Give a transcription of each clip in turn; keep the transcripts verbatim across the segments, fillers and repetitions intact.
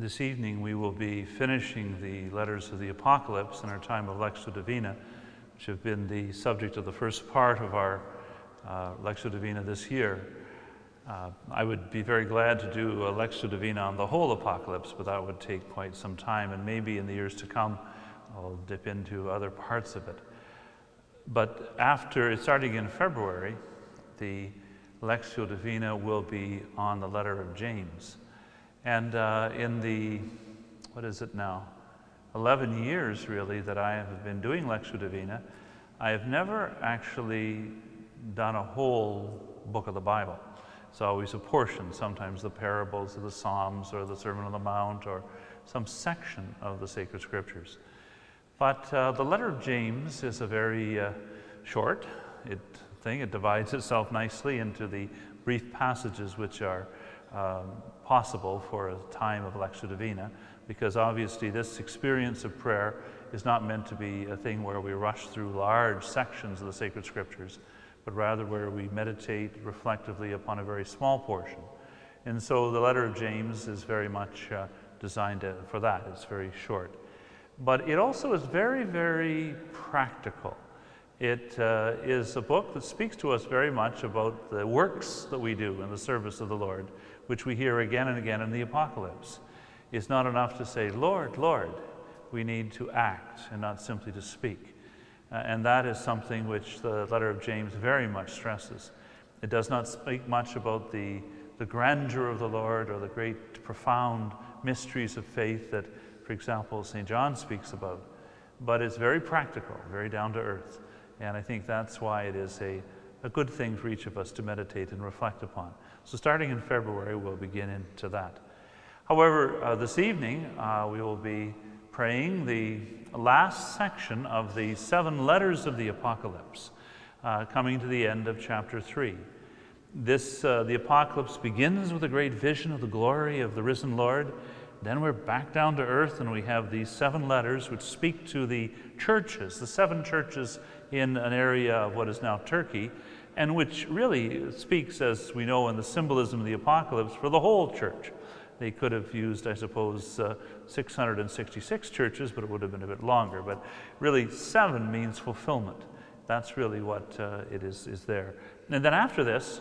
This evening we will be finishing the letters of the Apocalypse in our time of Lectio Divina, which have been the subject of the first part of our uh, Lectio Divina this year. Uh, I would be very glad to do a Lectio Divina on the whole Apocalypse, but that would take quite some time, and maybe in the years to come I'll dip into other parts of it. But after, starting in February, the Lectio Divina will be on the letter of James. And uh, in the, what is it now, eleven years really that I have been doing Lectio Divina, I have never actually done a whole book of the Bible. It's always a portion, sometimes the parables of the Psalms or the Sermon on the Mount or some section of the sacred scriptures. But uh, the letter of James is a very uh, short it, thing. It divides itself nicely into the brief passages which are um, possible for a time of Lectio Divina, because obviously this experience of prayer is not meant to be a thing where we rush through large sections of the sacred scriptures, but rather where we meditate reflectively upon a very small portion. And so the letter of James is very much uh, designed to, for that. It's very short. But it also is very, very practical. It uh, is a book that speaks to us very much about the works that we do in the service of the Lord, which we hear again and again in the Apocalypse. It's not enough to say, Lord, Lord. We need to act and not simply to speak. Uh, and that is something which the letter of James very much stresses. It does not speak much about the, the grandeur of the Lord or the great profound mysteries of faith that, for example, Saint John speaks about. But it's very practical, very down to earth. And I think that's why it is a, a good thing for each of us to meditate and reflect upon. So starting in February, we'll begin into that. However, uh, this evening, uh, we will be praying the last section of the seven letters of the Apocalypse, uh, coming to the end of chapter three. This, uh, the Apocalypse begins with a great vision of the glory of the risen Lord. Then we're back down to earth, and we have these seven letters which speak to the churches, the seven churches in an area of what is now Turkey, and which really speaks, as we know in the symbolism of the Apocalypse, for the whole church. They could have used, I suppose, uh, six hundred sixty-six churches, but it would have been a bit longer. But really, seven means fulfillment. That's really what uh, it is, is there. And then after this,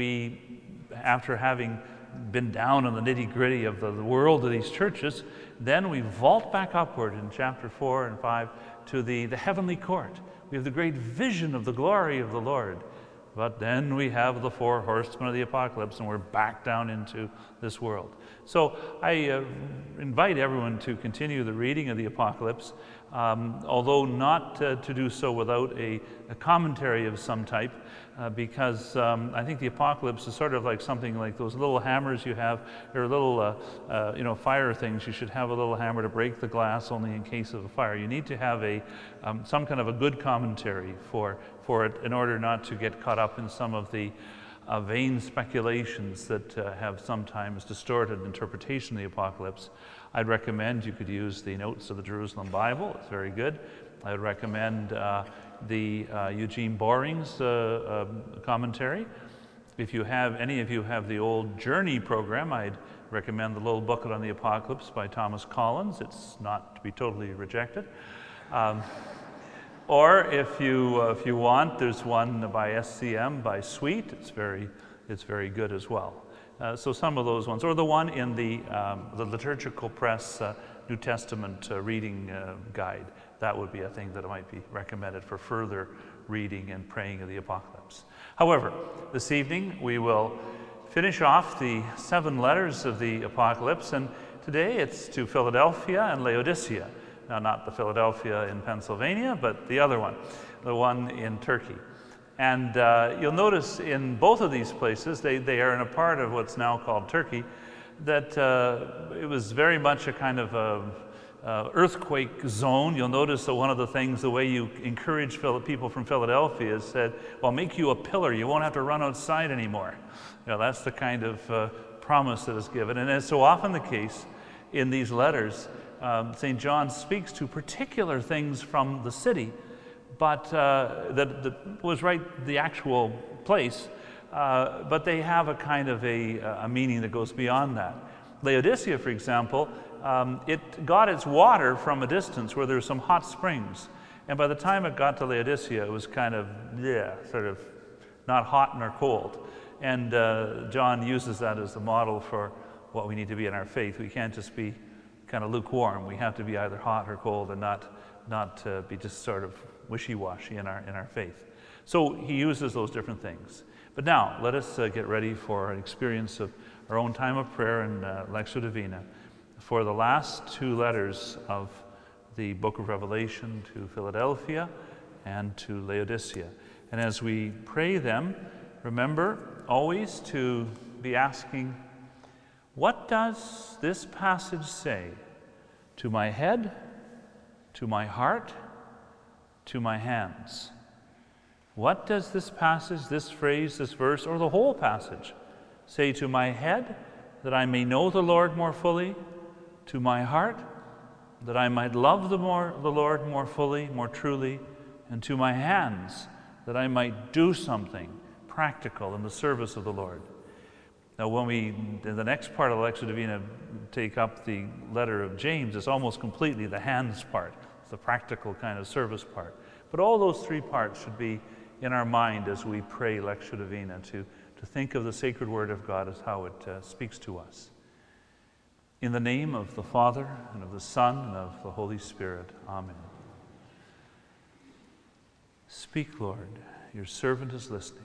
we, after having been down in the nitty-gritty of the, the world of these churches, then we vault back upward in chapter four and five to the, the heavenly court. We have the great vision of the glory of the Lord. But then we have the four horsemen of the Apocalypse, and we're back down into this world. So I uh, invite everyone to continue the reading of the Apocalypse, um, although not uh, to do so without a, a commentary of some type, uh, because um, I think the Apocalypse is sort of like something like those little hammers you have, or little uh, uh, you know, fire things. You should have a little hammer to break the glass only in case of a fire. You need to have a um, some kind of a good commentary for for it in order not to get caught up in some of the uh, vain speculations that uh, have sometimes distorted interpretation of the Apocalypse. I'd recommend you could use the Notes of the Jerusalem Bible. It's very good. I would recommend uh, the uh, Eugene Boring's uh, uh, commentary. If you have, any of you have the old Journey program, I'd recommend the little booklet on the Apocalypse by Thomas Collins. It's not to be totally rejected. Um, Or if you uh, if you want, there's one by S C M by Sweet. It's very it's very good as well. Uh, so some of those ones, or the one in the um, the Liturgical Press uh, New Testament uh, reading uh, guide. That would be a thing that might be recommended for further reading and praying of the Apocalypse. However, this evening we will finish off the seven letters of the Apocalypse, and today it's to Philadelphia and Laodicea. Now, not the Philadelphia in Pennsylvania, but the other one, the one in Turkey. And uh, you'll notice in both of these places, they, they are in a part of what's now called Turkey, that uh, it was very much a kind of a, uh, earthquake zone. You'll notice that one of the things, the way you encourage people from Philadelphia is said, well, make you a pillar. You won't have to run outside anymore. You know, that's the kind of uh, promise that is given. And as so often the case in these letters, Um, Saint John speaks to particular things from the city, but uh, that, that was right the actual place, uh, but they have a kind of a, a meaning that goes beyond that. Laodicea, for example, um, it got its water from a distance where there were some hot springs. And by the time it got to Laodicea, it was kind of, yeah, sort of not hot nor cold. And uh, John uses that as the model for what we need to be in our faith. We can't just be kind of lukewarm. We have to be either hot or cold and not, not uh, be just sort of wishy-washy in our, in our faith. So he uses those different things. But now, let us uh, get ready for an experience of our own time of prayer in uh, Lectio Divina for the last two letters of the book of Revelation to Philadelphia and to Laodicea. And as we pray them, remember always to be asking, what does this passage say to my head, to my heart, to my hands? What does this passage, this phrase, this verse, or the whole passage say to my head, that I may know the Lord more fully, to my heart, that I might love the, more, the Lord more fully, more truly, and to my hands, that I might do something practical in the service of the Lord. Now, when we, in the next part of Lectio Divina, take up the letter of James, it's almost completely the hands part. It's the practical kind of service part. But all those three parts should be in our mind as we pray Lectio Divina, to, to think of the sacred word of God as how it uh, speaks to us. In the name of the Father, and of the Son, and of the Holy Spirit. Amen. Speak, Lord, your servant is listening.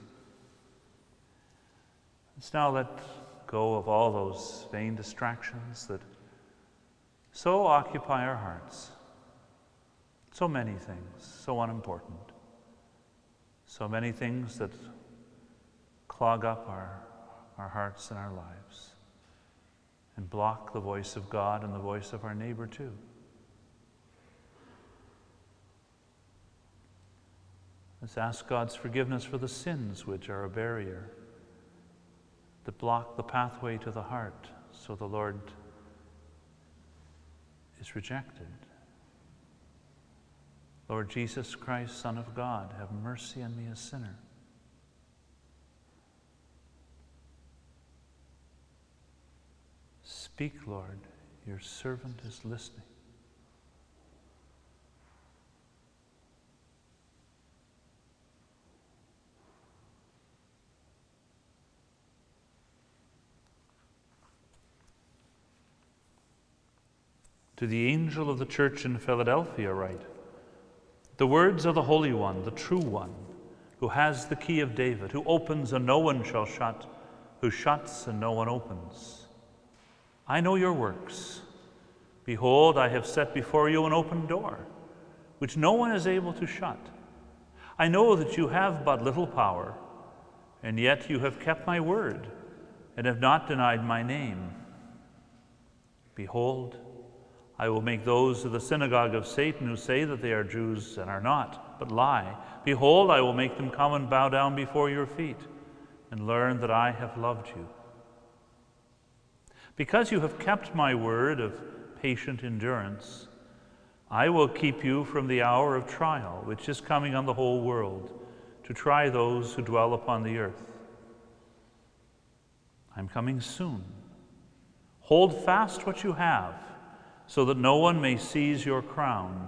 Let's now let go of all those vain distractions that so occupy our hearts. So many things, so unimportant. So many things that clog up our, our hearts and our lives and block the voice of God and the voice of our neighbor too. Let's ask God's forgiveness for the sins which are a barrier that block the pathway to the heart, so the Lord is rejected. Lord Jesus Christ, Son of God, have mercy on me, a sinner. Speak, Lord, your servant is listening. To the angel of the church in Philadelphia write, the words of the Holy One, the true One, who has the key of David, who opens and no one shall shut, who shuts and no one opens. I know your works. Behold, I have set before you an open door, which no one is able to shut. I know that you have but little power, and yet you have kept my word, and have not denied my name. Behold, I will make those of the synagogue of Satan who say that they are Jews and are not, but lie. Behold, I will make them come and bow down before your feet, and learn that I have loved you. Because you have kept my word of patient endurance, I will keep you from the hour of trial, which is coming on the whole world, to try those who dwell upon the earth. I'm coming soon. Hold fast what you have, so that no one may seize your crown.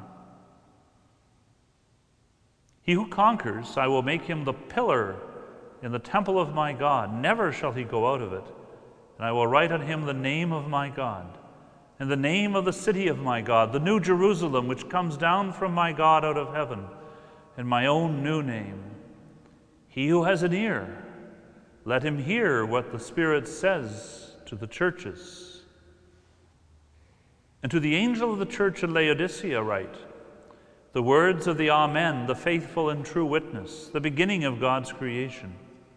He who conquers, I will make him the pillar in the temple of my God. Never shall he go out of it. And I will write on him the name of my God, and the name of the city of my God, the new Jerusalem, which comes down from my God out of heaven, and my own new name. He who has an ear, let him hear what the Spirit says to the churches. And to the angel of the church in Laodicea write, the words of the Amen, the faithful and true witness, the beginning of God's creation.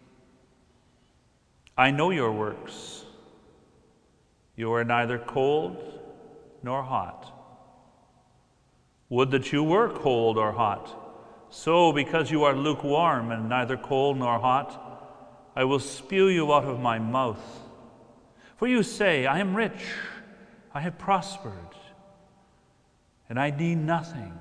I know your works. You are neither cold nor hot. Would that you were cold or hot. So, because you are lukewarm and neither cold nor hot, I will spew you out of my mouth. For you say, I am rich, I have prospered, and I need nothing,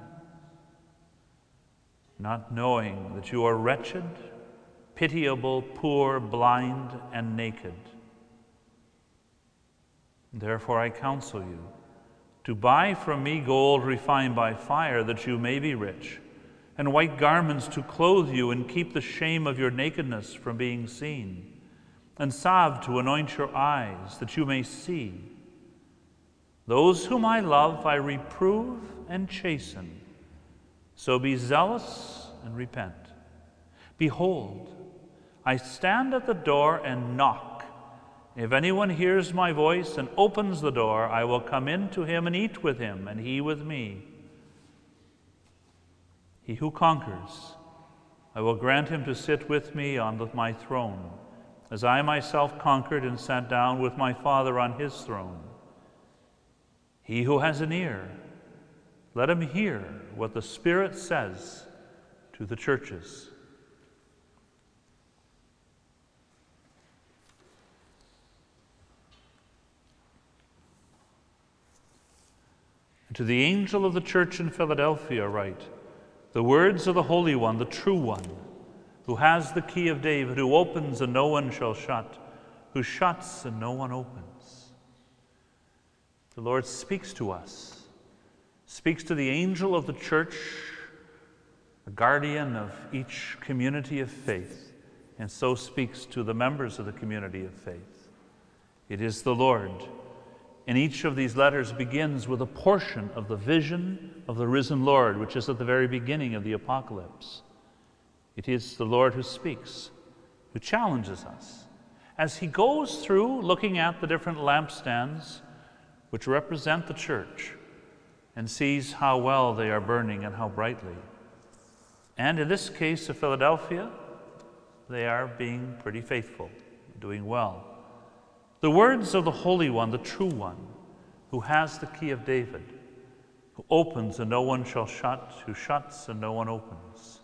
not knowing that you are wretched, pitiable, poor, blind, and naked. Therefore I counsel you, to buy from me gold refined by fire, that you may be rich, and white garments to clothe you and keep the shame of your nakedness from being seen, and salve to anoint your eyes, that you may see. Those whom I love I reprove and chasten. So be zealous and repent. Behold, I stand at the door and knock. If anyone hears my voice and opens the door, I will come in to him and eat with him, and he with me. He who conquers, I will grant him to sit with me on the, my throne, as I myself conquered and sat down with my Father on his throne. He who has an ear, let him hear what the Spirit says to the churches. And to the angel of the church in Philadelphia write, the words of the Holy One, the true One, who has the key of David, who opens and no one shall shut, who shuts and no one opens. The Lord speaks to us, speaks to the angel of the church, the guardian of each community of faith, and so speaks to the members of the community of faith. It is the Lord. And each of these letters begins with a portion of the vision of the risen Lord, which is at the very beginning of the Apocalypse. It is the Lord who speaks, who challenges us. As he goes through looking at the different lampstands which represent the church and sees how well they are burning and how brightly. And in this case of Philadelphia, they are being pretty faithful, doing well. The words of the Holy One, the true One, who has the key of David, who opens and no one shall shut, who shuts and no one opens.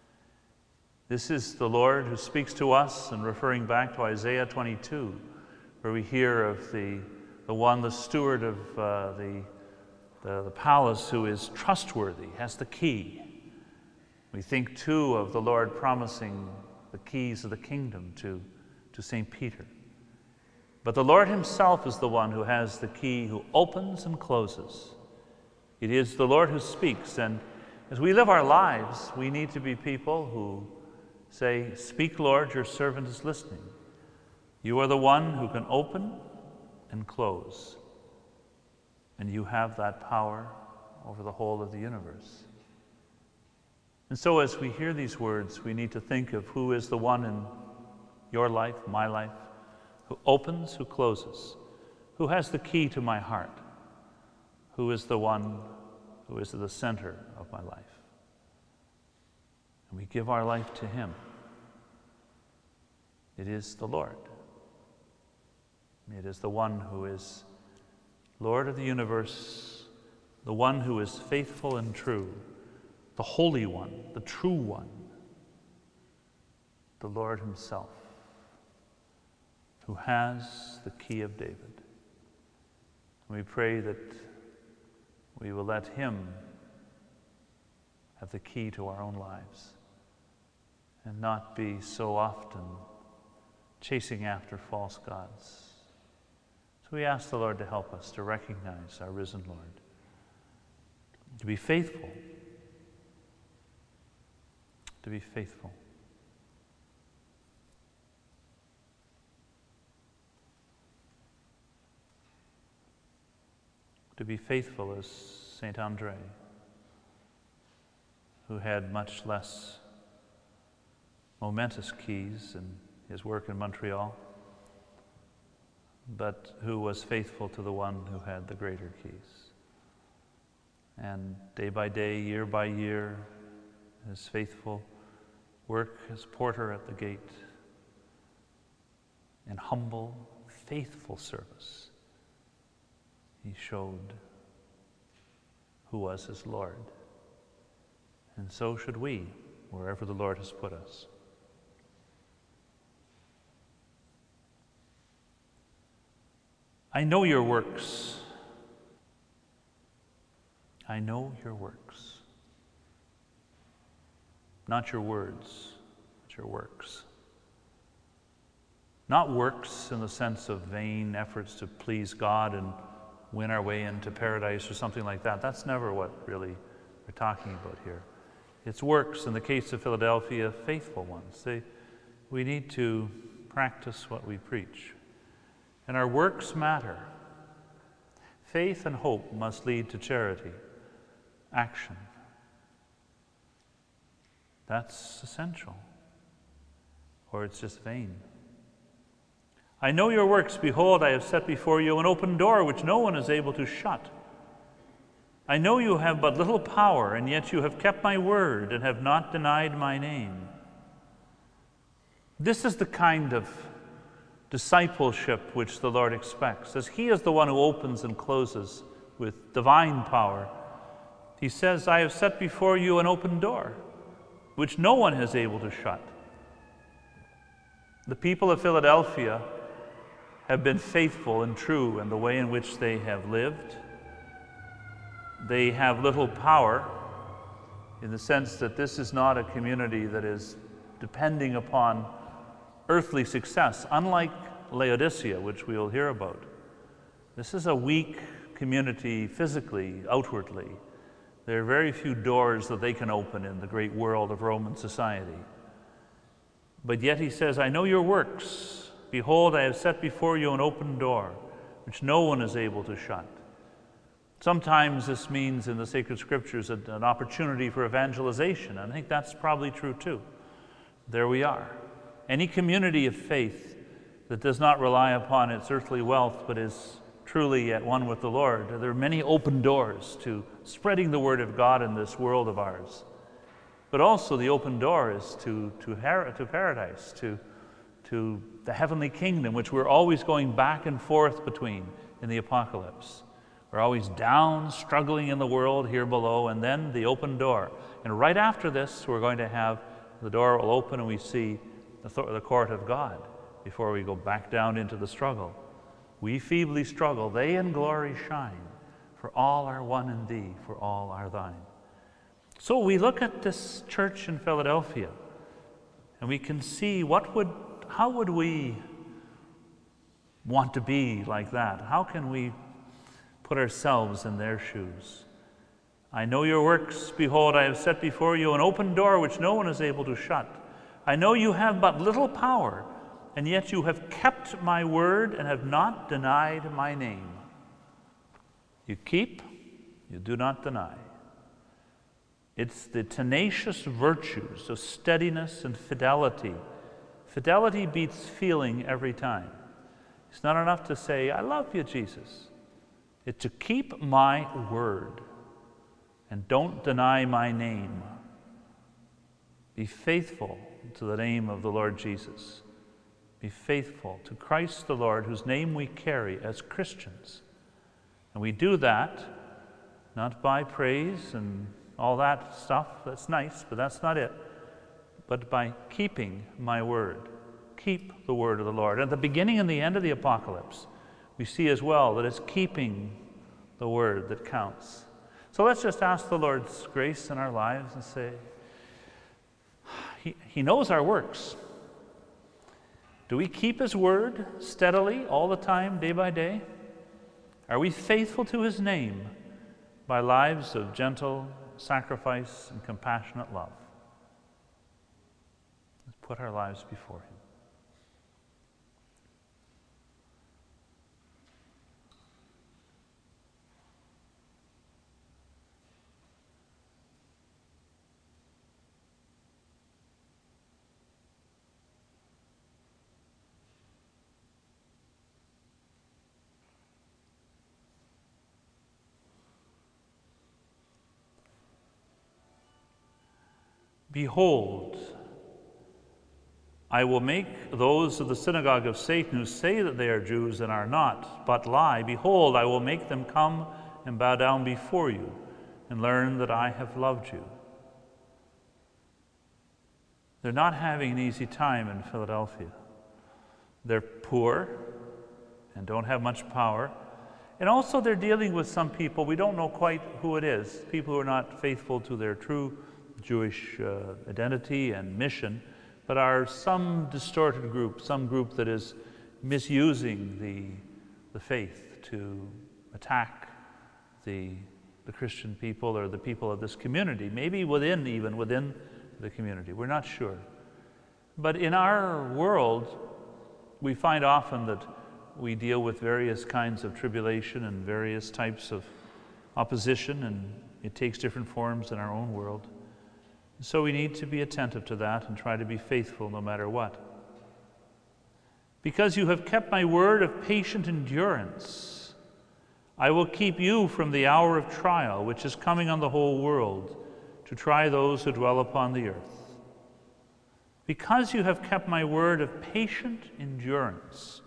This is the Lord who speaks to us, and referring back to Isaiah twenty-two, where we hear of the, the one, the steward of uh, the, the, the palace, who is trustworthy, has the key. We think too of the Lord promising the keys of the kingdom to, to Saint Peter. But the Lord himself is the one who has the key, who opens and closes. It is the Lord who speaks, and as we live our lives, we need to be people who say, "Speak, Lord, your servant is listening." You are the one who can open and close, and you have that power over the whole of the universe. And so as we hear these words, we need to think of who is the one in your life, my life, who opens, who closes, who has the key to my heart, who is the one who is at the center of my life. And we give our life to him. It is the Lord. It is the one who is Lord of the universe, the one who is faithful and true, the Holy One, the true One, the Lord himself, who has the key of David. We pray that we will let him have the key to our own lives and not be so often chasing after false gods. So we ask the Lord to help us to recognize our risen Lord, to be faithful, to be faithful. To be faithful as Saint Andre, who had much less momentous keys in his work in Montreal, but who was faithful to the one who had the greater keys. And day by day, year by year, his faithful work as porter at the gate, in humble, faithful service, he showed who was his Lord. And so should we, wherever the Lord has put us. I know your works. I know your works. Not your words, but your works. Not works in the sense of vain efforts to please God and win our way into paradise or something like that. That's never what really we're talking about here. It's works, in the case of Philadelphia, faithful ones. They, we need to practice what we preach. And our works matter. Faith and hope must lead to charity, action. That's essential, or it's just vain. I know your works. Behold, I have set before you an open door which no one is able to shut. I know you have but little power, and yet you have kept my word and have not denied my name. This is the kind of discipleship which the Lord expects, as He is the one who opens and closes with divine power. He says, I have set before you an open door, which no one is able to shut. The people of Philadelphia have been faithful and true in the way in which they have lived. They have little power in the sense that this is not a community that is depending upon earthly success, unlike Laodicea, which we'll hear about. This is a weak community physically, outwardly. There are very few doors that they can open in the great world of Roman society. But yet he says, I know your works. Behold, I have set before you an open door, which no one is able to shut. Sometimes this means in the sacred scriptures an opportunity for evangelization. I think that's probably true too. There we are. Any community of faith that does not rely upon its earthly wealth but is truly at one with the Lord, there are many open doors to spreading the word of God in this world of ours. But also the open door is to, to, to paradise, to, to the heavenly kingdom, which we're always going back and forth between in the apocalypse. We're always down, struggling in the world here below, and then the open door. And right after this, we're going to have the door will open and we see the, th- the court of God before we go back down into the struggle. We feebly struggle, they in glory shine, for all are one in thee, for all are thine. So we look at this church in Philadelphia, and we can see what would, how would we want to be like that? How can we put ourselves in their shoes? I know your works. Behold, I have set before you an open door which no one is able to shut. I know you have but little power, and yet you have kept my word and have not denied my name. You keep, you do not deny. It's the tenacious virtues of steadiness and fidelity. Fidelity beats feeling every time. It's not enough to say, I love you, Jesus. It's to keep my word and don't deny my name. Be faithful to the name of the Lord Jesus. Be faithful to Christ the Lord, whose name we carry as Christians. And we do that not by praise and all that stuff. That's nice, but that's not it. But by keeping my word. Keep the word of the Lord. At the beginning and the end of the apocalypse, we see as well that it's keeping the word that counts. So let's just ask the Lord's grace in our lives and say, He, he knows our works. Do we keep His word steadily all the time, day by day? Are we faithful to His name by lives of gentle sacrifice and compassionate love? Let's put our lives before Him. Behold, I will make those of the synagogue of Satan who say that they are Jews and are not, but lie. Behold, I will make them come and bow down before you and learn that I have loved you. They're not having an easy time in Philadelphia. They're poor and don't have much power. And also they're dealing with some people, we don't know quite who it is, people who are not faithful to their true Jewish uh, identity and mission, but are some distorted group, some group that is misusing the, the faith to attack the, the Christian people or the people of this community, maybe within, even within the community. We're not sure. But in our world, we find often that we deal with various kinds of tribulation and various types of opposition, and it takes different forms in our own world. So we need to be attentive to that and try to be faithful no matter what. Because you have kept my word of patient endurance, I will keep you from the hour of trial, which is coming on the whole world, to try those who dwell upon the earth. Because you have kept my word of patient endurance.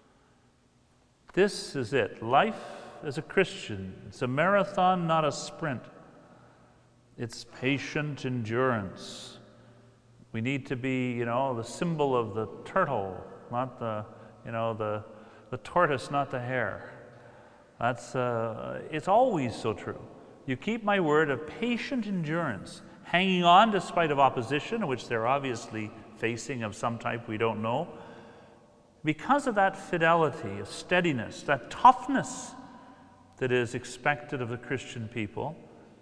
This is it. Life as a Christian, it's a marathon, not a sprint. It's patient endurance. We need to be, you know, the symbol of the turtle, not the, you know, the, the tortoise, not the hare. That's, uh, it's always so true. You keep my word of patient endurance, hanging on despite of opposition, which they're obviously facing of some type we don't know. Because of that fidelity, of steadiness, that toughness that is expected of the Christian people,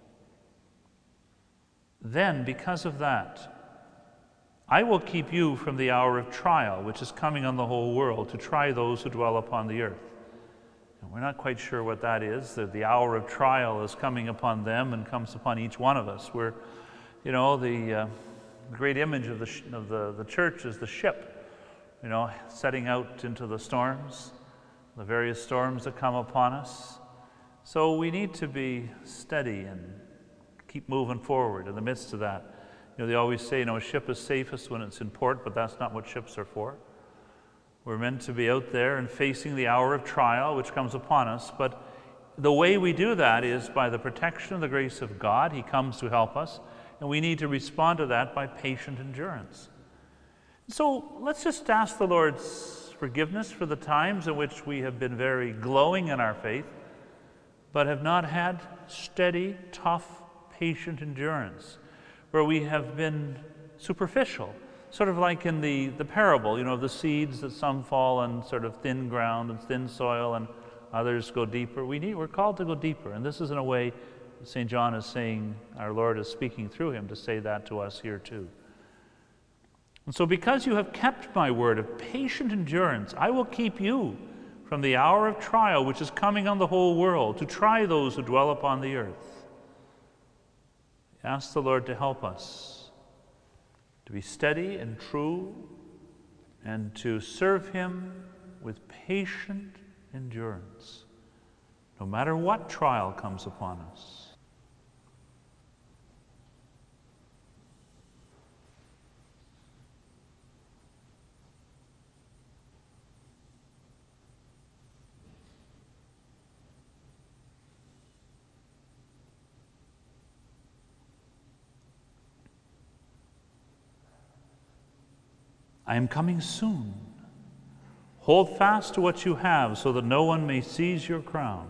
then because of that, I will keep you from the hour of trial, which is coming on the whole world, to try those who dwell upon the earth. And we're not quite sure what that is, that the hour of trial is coming upon them and comes upon each one of us. We're, you know, the uh, great image of, the, sh- of the, the church is the ship, you know, setting out into the storms, the various storms that come upon us. So we need to be steady and keep moving forward in the midst of that. You know, they always say, you know, a ship is safest when it's in port, but that's not what ships are for. We're meant to be out there and facing the hour of trial which comes upon us, but the way we do that is by the protection of the grace of God. He comes to help us, and we need to respond to that by patient endurance. So let's just ask the Lord's forgiveness for the times in which we have been very glowing in our faith, but have not had steady, tough, patient endurance, where we have been superficial, sort of like in the, the parable, you know, the seeds that some fall on sort of thin ground and thin soil and others go deeper. We need, we're called to go deeper, and this is in a way Saint John is saying, our Lord is speaking through him to say that to us here too. And so because you have kept my word of patient endurance, I will keep you from the hour of trial which is coming on the whole world, to try those who dwell upon the earth. Ask the Lord to help us to be steady and true and to serve him with patient endurance, no matter what trial comes upon us. I am coming soon. Hold fast to what you have so that no one may seize your crown.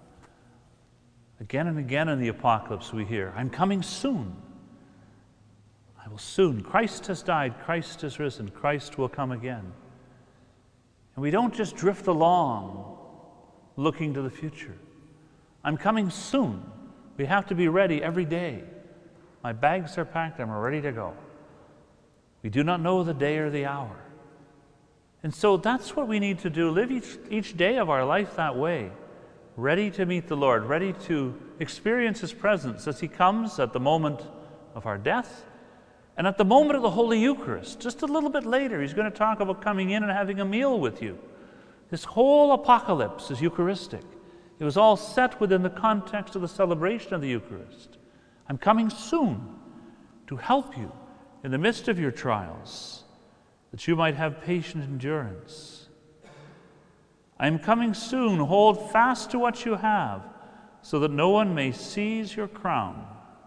Again and again in the apocalypse we hear, I'm coming soon. I will soon. Christ has died. Christ has risen. Christ will come again. And we don't just drift along looking to the future. I'm coming soon. We have to be ready every day. My bags are packed. I'm ready to go. We do not know the day or the hour. And so that's what we need to do. Live each, each day of our life that way, ready to meet the Lord, ready to experience his presence as he comes at the moment of our death and at the moment of the Holy Eucharist. Just a little bit later, he's going to talk about coming in and having a meal with you. This whole apocalypse is Eucharistic. It was all set within the context of the celebration of the Eucharist. I'm coming soon to help you in the midst of your trials, that you might have patient endurance. I am coming soon. Hold fast to what you have, so that no one may seize your crown.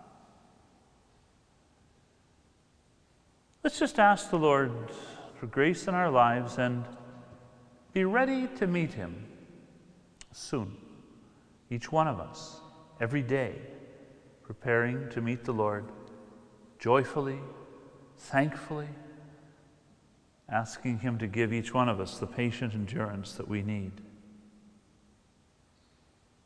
Let's just ask the Lord for grace in our lives and be ready to meet him soon. Each one of us, every day, preparing to meet the Lord joyfully, thankfully, asking him to give each one of us the patient endurance that we need.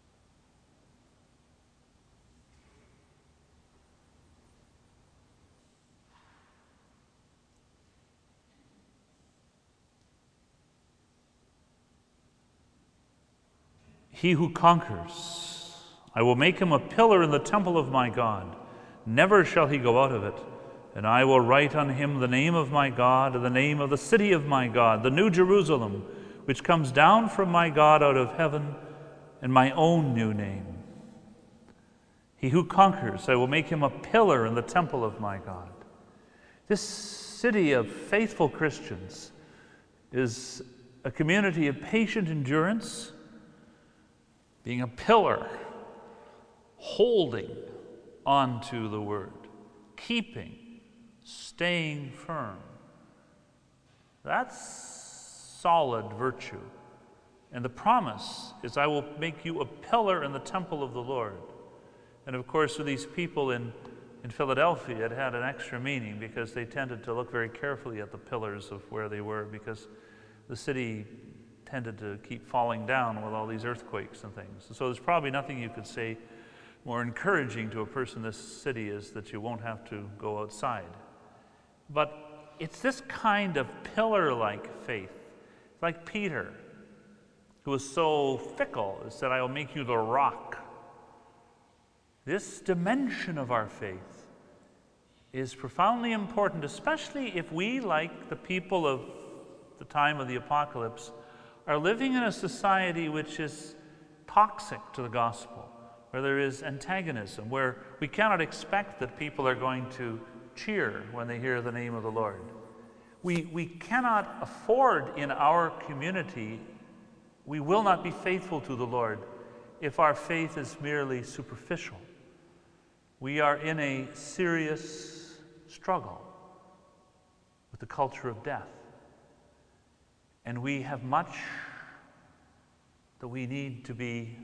He who conquers, I will make him a pillar in the temple of my God. Never shall he go out of it. And I will write on him the name of my God, and the name of the city of my God, the new Jerusalem, which comes down from my God out of heaven, and my own new name. He who conquers, I will make him a pillar in the temple of my God. This city of faithful Christians is a community of patient endurance, being a pillar, holding onto the word, keeping, staying firm. That's solid virtue. And the promise is, I will make you a pillar in the temple of the Lord. And of course, for these people in, in Philadelphia, it had an extra meaning because they tended to look very carefully at the pillars of where they were, because the city tended to keep falling down with all these earthquakes and things. So there's probably nothing you could say more encouraging to a person in this city is that you won't have to go outside. But it's this kind of pillar-like faith, like Peter, who was so fickle, and said, I will make you the rock. This dimension of our faith is profoundly important, especially if we, like the people of the time of the apocalypse, are living in a society which is toxic to the gospel, where there is antagonism, where we cannot expect that people are going to cheer when they hear the name of the Lord. We, we cannot afford in our community, we will not be faithful to the Lord if our faith is merely superficial. We are in a serious struggle with the culture of death. And we have much that we need to be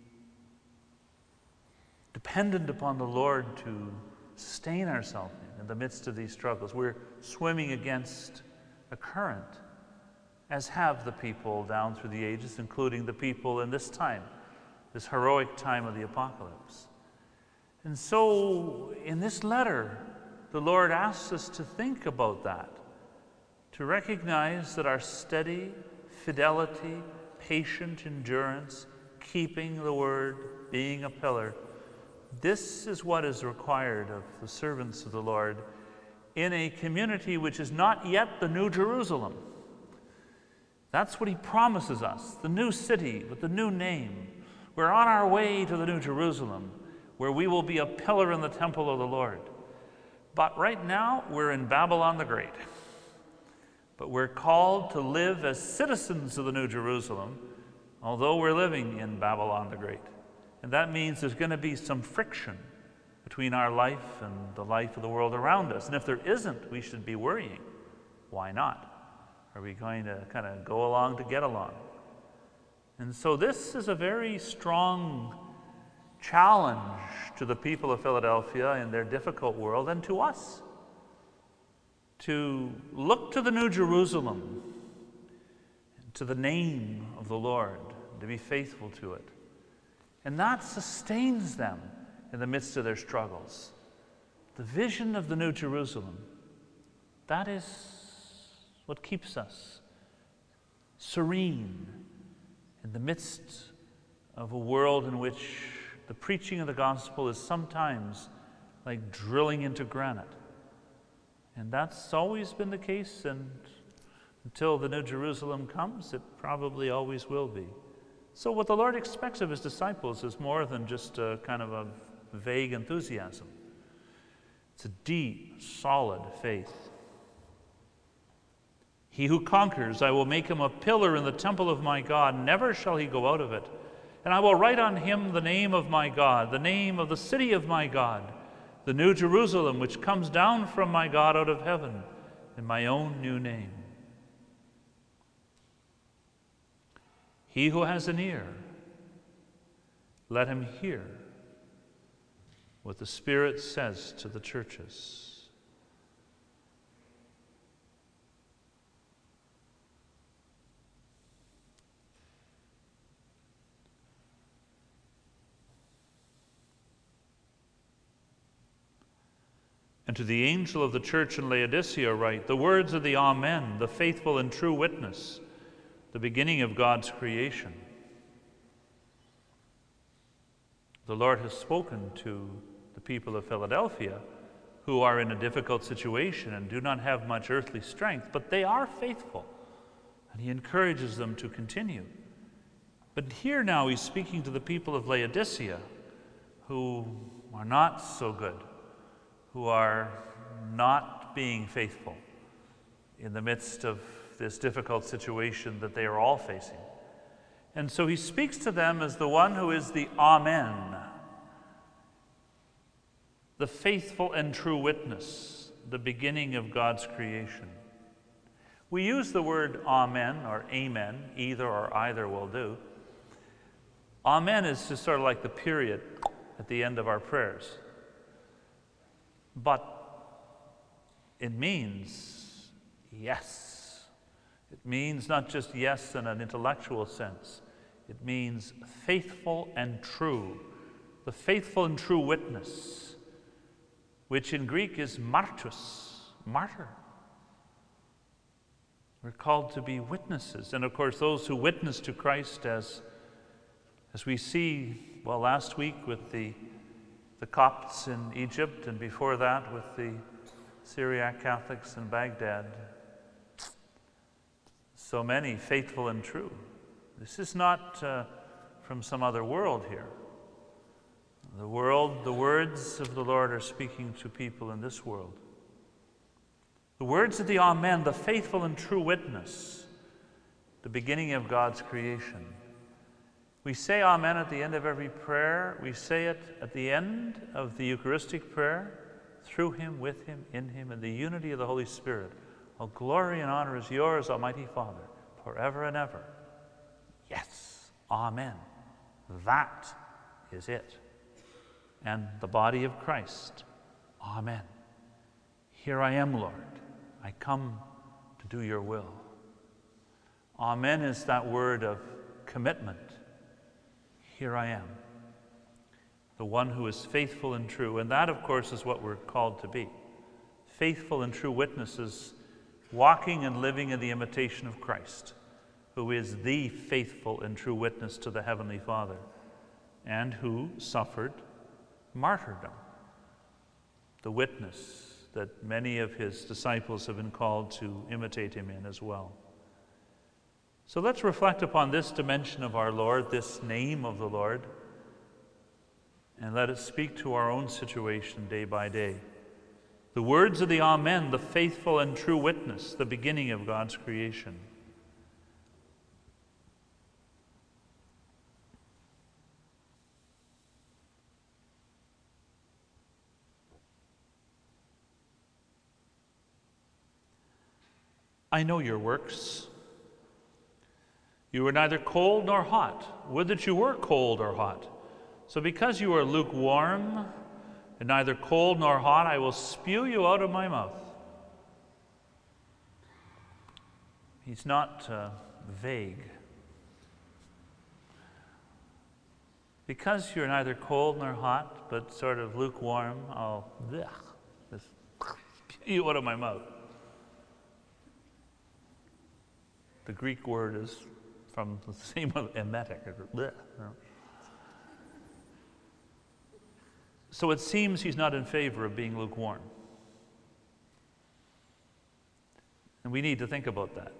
dependent upon the Lord to sustain ourselves in, in the midst of these struggles. We're swimming against a current, as have the people down through the ages, including the people in this time, this heroic time of the apocalypse. And so, in this letter, the Lord asks us to think about that, to recognize that our steady fidelity, patient endurance, keeping the word, being a pillar, this is what is required of the servants of the Lord in a community which is not yet the New Jerusalem. That's what he promises us, the new city with the new name. We're on our way to the New Jerusalem, where we will be a pillar in the temple of the Lord. But right now, we're in Babylon the Great. But we're called to live as citizens of the New Jerusalem, although we're living in Babylon the Great. And that means there's going to be some friction between our life and the life of the world around us. And if there isn't, we should be worrying. Why not? Are we going to kind of go along to get along? And so this is a very strong challenge to the people of Philadelphia in their difficult world, and to us, to look to the New Jerusalem, to the name of the Lord, to be faithful to it. And that sustains them in the midst of their struggles. The vision of the New Jerusalem, that is what keeps us serene in the midst of a world in which the preaching of the gospel is sometimes like drilling into granite. And that's always been the case, and until the New Jerusalem comes, it probably always will be. So what the Lord expects of his disciples is more than just a kind of a vague enthusiasm. It's a deep, solid faith. He who conquers, I will make him a pillar in the temple of my God. Never shall he go out of it. And I will write on him the name of my God, the name of the city of my God, the New Jerusalem, which comes down from my God out of heaven, in my own new name. He who has an ear, let him hear what the Spirit says to the churches. And to the angel of the church in Laodicea write, the words of the Amen, the faithful and true witness, the beginning of God's creation. The Lord has spoken to the people of Philadelphia, who are in a difficult situation and do not have much earthly strength, but they are faithful, and he encourages them to continue. But here now he's speaking to the people of Laodicea, who are not so good, who are not being faithful in the midst of this difficult situation that they are all facing. And so he speaks to them as the one who is the Amen, the faithful and true witness, the beginning of God's creation. We use the word Amen or Amen, either or either will do. Amen is just sort of like the period at the end of our prayers. But it means yes. It means not just yes in an intellectual sense. It means faithful and true. The faithful and true witness, which in Greek is martus, martyr. We're called to be witnesses. And of course, those who witness to Christ, as, as we see, well, last week with the, the Copts in Egypt, and before that with the Syriac Catholics in Baghdad. So many faithful and true. This is not uh, from some other world here. The world, the words of the Lord are speaking to people in this world. The words of the Amen, the faithful and true witness, the beginning of God's creation. We say Amen at the end of every prayer. We say it at the end of the Eucharistic prayer, through him, with him, in him, in the unity of the Holy Spirit. All glory and honor is yours, Almighty Father, forever and ever. Yes, Amen. That is it. And the body of Christ. Amen. Here I am, Lord. I come to do your will. Amen is that word of commitment. Here I am. The one who is faithful and true. And that, of course, is what we're called to be. Faithful and true witnesses, walking and living in the imitation of Christ, who is the faithful and true witness to the Heavenly Father, and who suffered martyrdom, the witness that many of his disciples have been called to imitate him in as well. So let's reflect upon this dimension of our Lord, this name of the Lord, and let it speak to our own situation day by day. The words of the Amen, the faithful and true witness, the beginning of God's creation. I know your works. You are neither cold nor hot. Would that you were cold or hot. So because you are lukewarm and neither cold nor hot, I will spew you out of my mouth. He's not uh, vague. Because you're neither cold nor hot, but sort of lukewarm, I'll blech, just spew you out of my mouth. The Greek word is from the same emetic. So it seems he's not in favor of being lukewarm. And we need to think about that.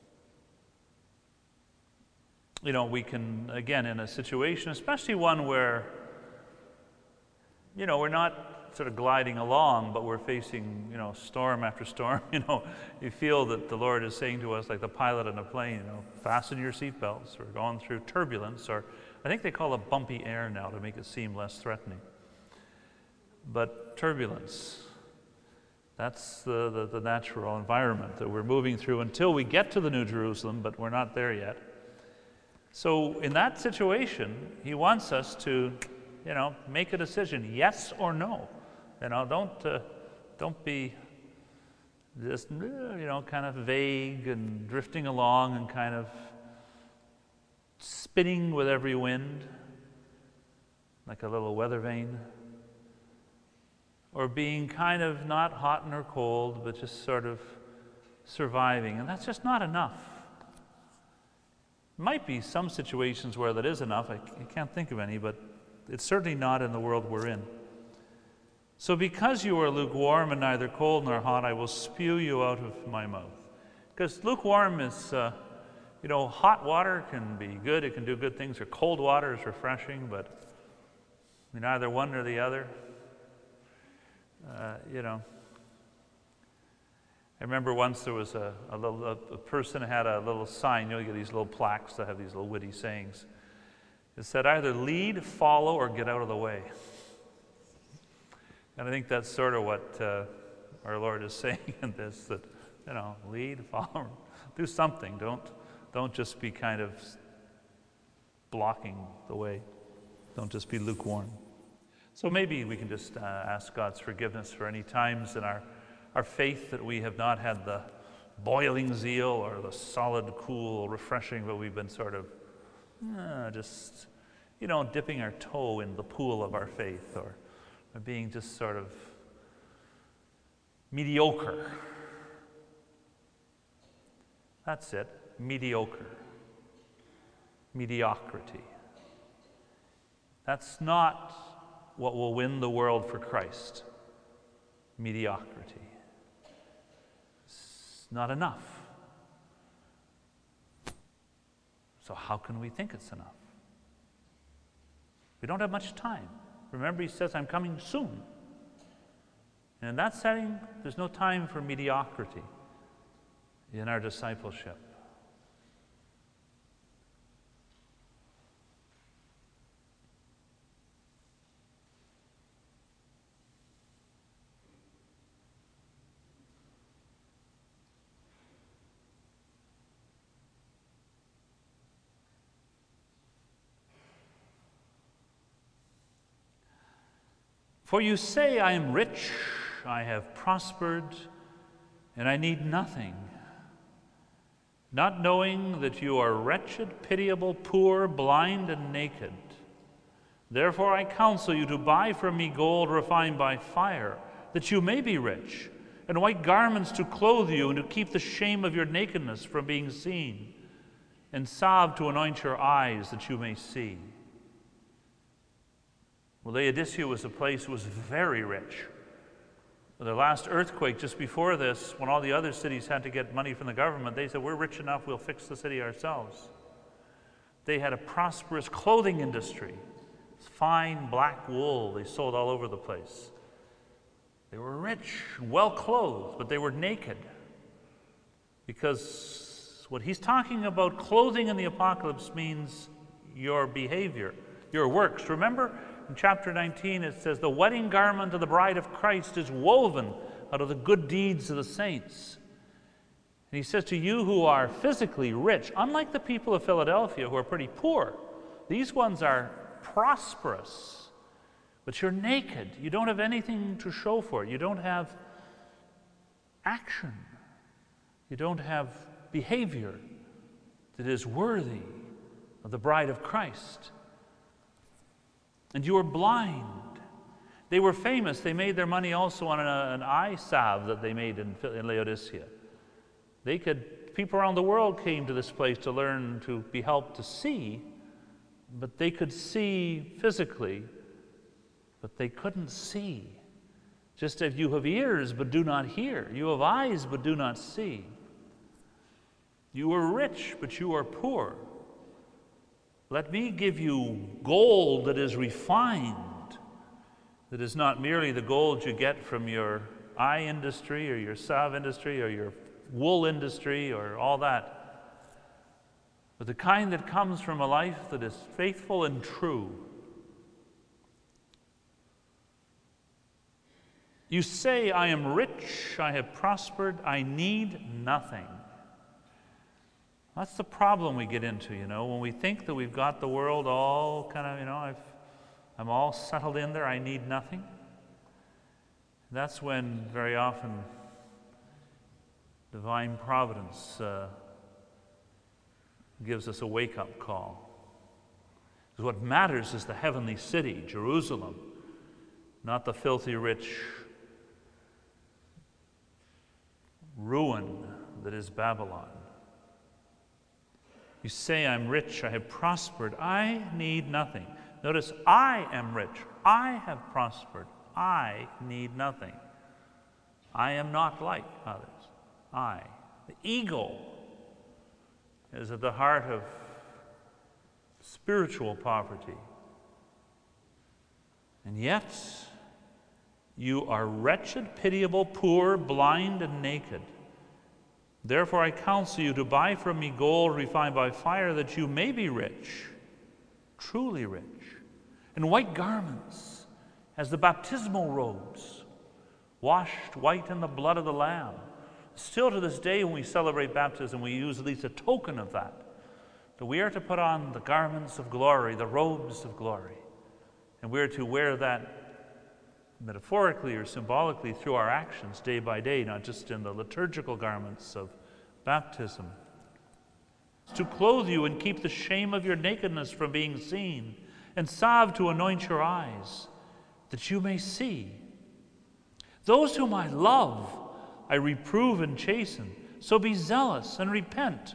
You know, we can, again, in a situation, especially one where, you know, we're not sort of gliding along, but we're facing, you know, storm after storm. You know, you feel that the Lord is saying to us, like the pilot in a plane, you know, fasten your seatbelts. We're going through turbulence, or I think they call it bumpy air now to make it seem less threatening. But turbulence, that's the, the, the natural environment that we're moving through until we get to the New Jerusalem, but we're not there yet. So in that situation, he wants us to, you know, make a decision, yes or no. You know, don't uh, don't be just, you know, kind of vague and drifting along and kind of spinning with every wind, like a little weather vane, or being kind of not hot nor cold, but just sort of surviving. And that's just not enough. Might be some situations where that is enough. I, I can't think of any, but It's certainly not in the world we're in. So because you are lukewarm and neither cold nor hot, I will spew you out of my mouth. Because lukewarm is, uh, you know, hot water can be good, it can do good things, or cold water is refreshing, but neither one nor the other. Uh, you know, I remember once there was a, a little a, a person had a little sign. You know, you get these little plaques that have these little witty sayings. It said either lead, follow, or get out of the way. And I think that's sort of what uh, our Lord is saying in this, that, you know, lead, follow, do something. Don't, don't just be kind of blocking the way. Don't just be lukewarm. So maybe we can just uh, ask God's forgiveness for any times in our, our faith that we have not had the boiling zeal or the solid, cool, refreshing, but we've been sort of uh, just, you know, dipping our toe in the pool of our faith, or being just sort of mediocre. That's it, mediocre. Mediocrity. That's not what will win the world for Christ. Mediocrity. It's not enough. So how can we think it's enough? We don't have much time. Remember, he says, I'm coming soon. And in that setting, there's no time for mediocrity in our discipleship. For you say, I am rich, I have prospered, and I need nothing, not knowing that you are wretched, pitiable, poor, blind, and naked. Therefore I counsel you to buy from me gold refined by fire, that you may be rich, and white garments to clothe you, and to keep the shame of your nakedness from being seen, and salve to anoint your eyes, that you may see. Well, Laodicea was a place that was very rich. The last earthquake just before this, when all the other cities had to get money from the government, they said, we're rich enough, we'll fix the city ourselves. They had a prosperous clothing industry. Fine black wool they sold all over the place. They were rich, well clothed, but they were naked. Because what he's talking about, clothing in the apocalypse, means your behavior, your works. Remember, in chapter nineteen, it says, the wedding garment of the bride of Christ is woven out of the good deeds of the saints. And he says to you who are physically rich, unlike the people of Philadelphia who are pretty poor, these ones are prosperous, but you're naked. You don't have anything to show for it. You don't have action. You don't have behavior that is worthy of the bride of Christ. And you are blind. They were famous. They made their money also on an, an eye salve that they made in, in Laodicea. They could, people around the world came to this place to learn to be helped to see, but they could see physically, but they couldn't see. Just as you have ears but do not hear, you have eyes but do not see. You are rich, but you are poor. Let me give you gold that is refined, that is not merely the gold you get from your eye industry or your salve industry or your wool industry or all that, but the kind that comes from a life that is faithful and true. You say, I am rich, I have prospered, I need nothing. That's the problem we get into, you know, when we think that we've got the world all kind of, you know, I've, I'm all settled in there, I need nothing. That's when very often divine providence uh, gives us a wake-up call. Because what matters is the heavenly city, Jerusalem, not the filthy rich ruin that is Babylon. You say, I'm rich, I have prospered, I need nothing. Notice, I am rich. I have prospered. I need nothing. I am not like others. I. The ego is at the heart of spiritual poverty. And yet, you are wretched, pitiable, poor, blind, and naked. Therefore I counsel you to buy from me gold refined by fire, that you may be rich, truly rich, and white garments, as the baptismal robes, washed white in the blood of the Lamb. Still to this day, when we celebrate baptism, we use at least a token of that, that we are to put on the garments of glory, the robes of glory, and we are to wear that metaphorically or symbolically through our actions day by day, not just in the liturgical garments of baptism. To clothe you and keep the shame of your nakedness from being seen, and salve to anoint your eyes, that you may see. Those whom I love, I reprove and chasten, so be zealous and repent.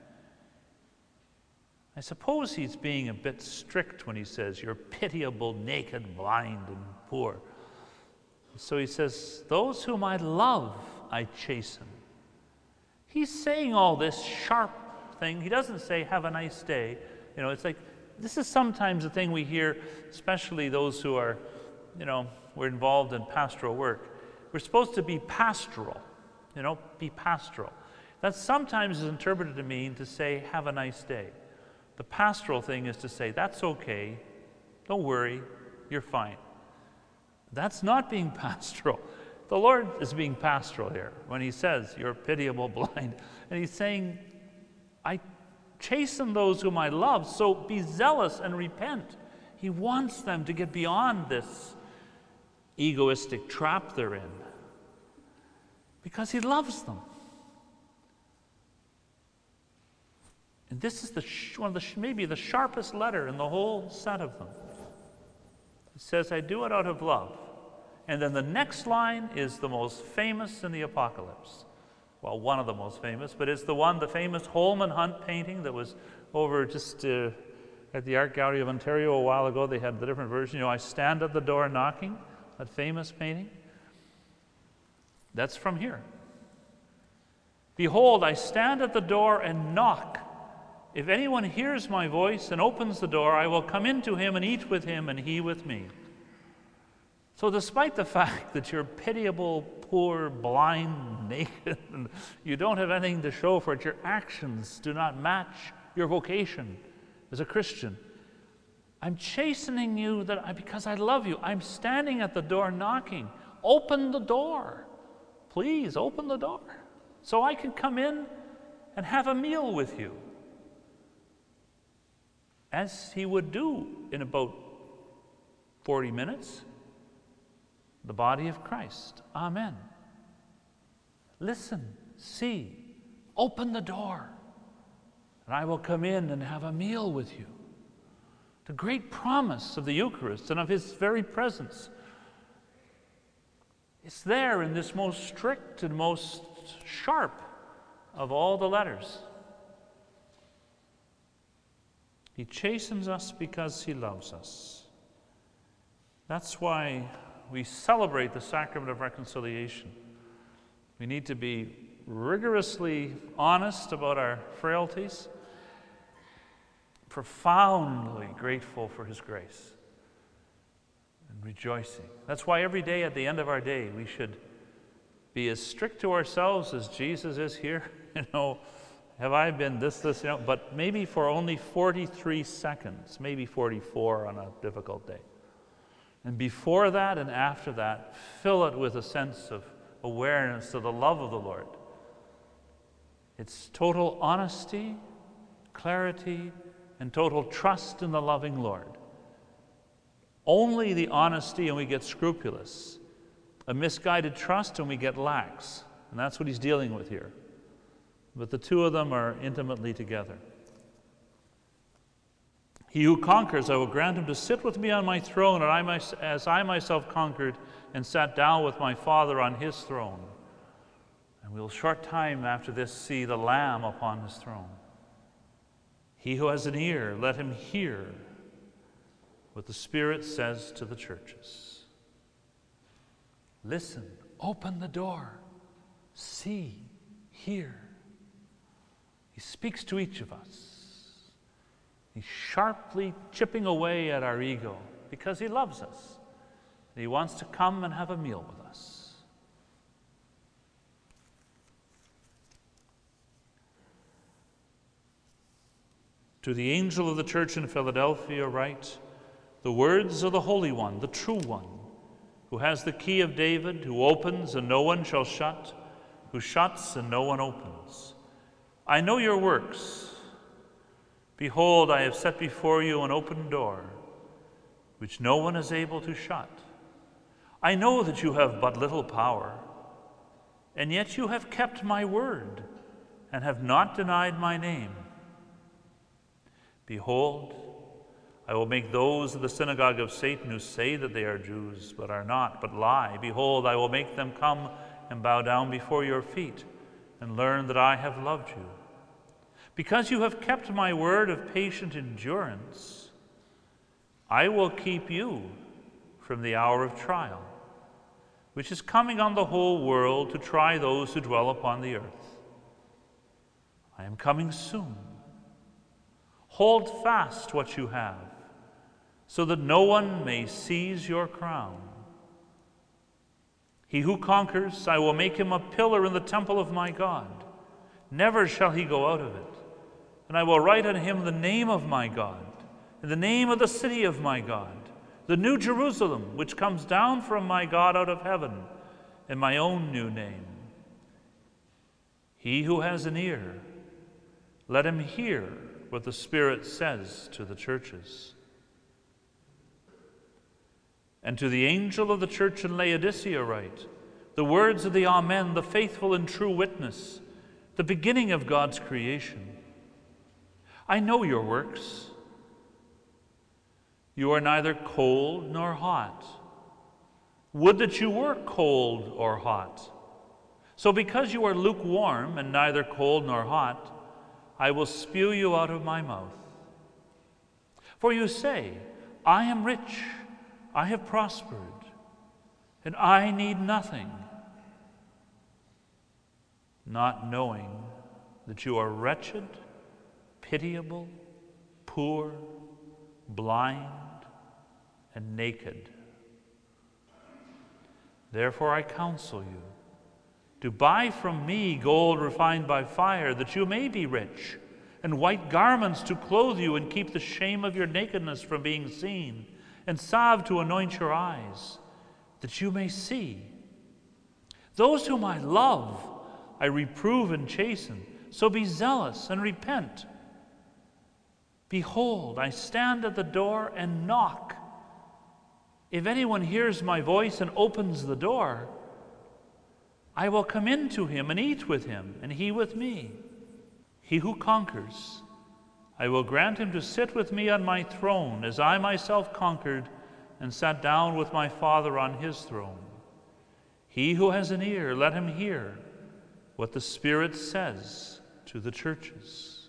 I suppose he's being a bit strict when he says, you're pitiable, naked, blind, and poor. So he says, those whom I love, I chasten. He's saying all this sharp thing. He doesn't say, have a nice day. You know, it's like, this is sometimes a thing we hear, especially those who are, you know, we're involved in pastoral work. We're supposed to be pastoral, you know, be pastoral. That sometimes is interpreted to mean to say, have a nice day. The pastoral thing is to say, that's okay, don't worry, you're fine. That's not being pastoral. The Lord is being pastoral here when he says, you're pitiable, blind. And he's saying, I chasten those whom I love, so be zealous and repent. He wants them to get beyond this egoistic trap they're in because he loves them. And this is the sh- one of the sh- maybe the sharpest letter in the whole set of them. It says, I do it out of love. And then the next line is the most famous in the Apocalypse. Well, one of the most famous, but it's the one, the famous Holman Hunt painting that was over just uh, at the Art Gallery of Ontario a while ago. They had the different version. You know, I stand at the door knocking, that famous painting. That's from here. Behold, I stand at the door and knock. If anyone hears my voice and opens the door, I will come into him and eat with him and he with me. So despite the fact that you're pitiable, poor, blind, naked, and you don't have anything to show for it, your actions do not match your vocation as a Christian. I'm chastening you that I, because I love you. I'm standing at the door knocking. Open the door. Please open the door so I can come in and have a meal with you, as he would do in about forty minutes. The body of Christ. Amen. Listen, see, open the door, and I will come in and have a meal with you. The great promise of the Eucharist and of his very presence. It's there in this most strict and most sharp of all the letters. He chastens us because he loves us. That's why we celebrate the sacrament of reconciliation. We need to be rigorously honest about our frailties, profoundly grateful for his grace, and rejoicing. That's why every day at the end of our day we should be as strict to ourselves as Jesus is here. You know, have I been this, this, you know, but maybe for only forty-three seconds, maybe forty-four on a difficult day. And before that and after that, fill it with a sense of awareness of the love of the Lord. It's total honesty, clarity, and total trust in the loving Lord. Only the honesty and we get scrupulous. A misguided trust and we get lax. And that's what he's dealing with here. But the two of them are intimately together. He who conquers, I will grant him to sit with me on my throne, and I, as I myself conquered and sat down with my Father on his throne. And we'll short time after this see the Lamb upon his throne. He who has an ear, let him hear what the Spirit says to the churches. Listen, open the door, see, hear. He speaks to each of us. He's sharply chipping away at our ego because he loves us. He wants to come and have a meal with us. To the angel of the church in Philadelphia write, the words of the Holy One, the true One, who has the key of David, who opens and no one shall shut, who shuts and no one opens. I know your works. Behold, I have set before you an open door, which no one is able to shut. I know that you have but little power, and yet you have kept my word and have not denied my name. Behold, I will make those of the synagogue of Satan who say that they are Jews, but are not, but lie. Behold, I will make them come and bow down before your feet and learn that I have loved you. Because you have kept my word of patient endurance, I will keep you from the hour of trial, which is coming on the whole world to try those who dwell upon the earth. I am coming soon. Hold fast what you have, so that no one may seize your crown. He who conquers, I will make him a pillar in the temple of my God. Never shall he go out of it. And I will write on him the name of my God, and the name of the city of my God, the new Jerusalem, which comes down from my God out of heaven, and my own new name. He who has an ear, let him hear what the Spirit says to the churches. And to the angel of the church in Laodicea write, the words of the Amen, the faithful and true witness, the beginning of God's creation. I know your works. You are neither cold nor hot. Would that you were cold or hot. So because you are lukewarm and neither cold nor hot, I will spew you out of my mouth. For you say, I am rich, I have prospered, and I need nothing, not knowing that you are wretched, pitiable, poor, blind, and naked. Therefore I counsel you to buy from me gold refined by fire, that you may be rich, and white garments to clothe you and keep the shame of your nakedness from being seen, and salve to anoint your eyes, that you may see. Those whom I love, I reprove and chasten, so be zealous and repent. Behold, I stand at the door and knock. If anyone hears my voice and opens the door, I will come in to him and eat with him, and he with me. He who conquers, I will grant him to sit with me on my throne, as I myself conquered and sat down with my Father on his throne. He who has an ear, let him hear what the Spirit says to the churches.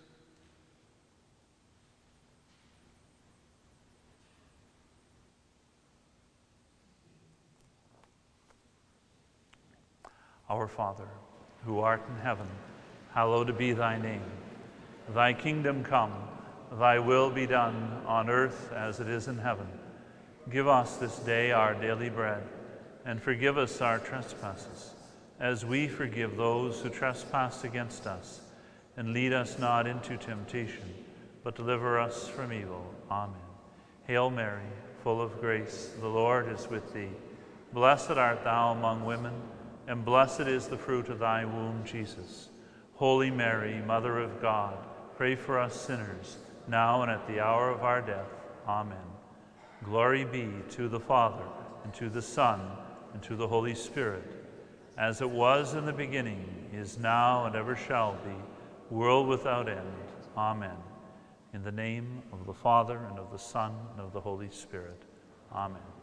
Our Father, who art in heaven, hallowed be thy name. Thy kingdom come, thy will be done on earth as it is in heaven. Give us this day our daily bread, and forgive us our trespasses, as we forgive those who trespass against us. And lead us not into temptation, but deliver us from evil. Amen. Hail Mary, full of grace, the Lord is with thee. Blessed art thou among women, and blessed is the fruit of thy womb, Jesus. Holy Mary, Mother of God, pray for us sinners, now and at the hour of our death. Amen. Glory be to the Father, and to the Son, and to the Holy Spirit, as it was in the beginning, is now, and ever shall be, world without end. Amen. In the name of the Father, and of the Son, and of the Holy Spirit. Amen.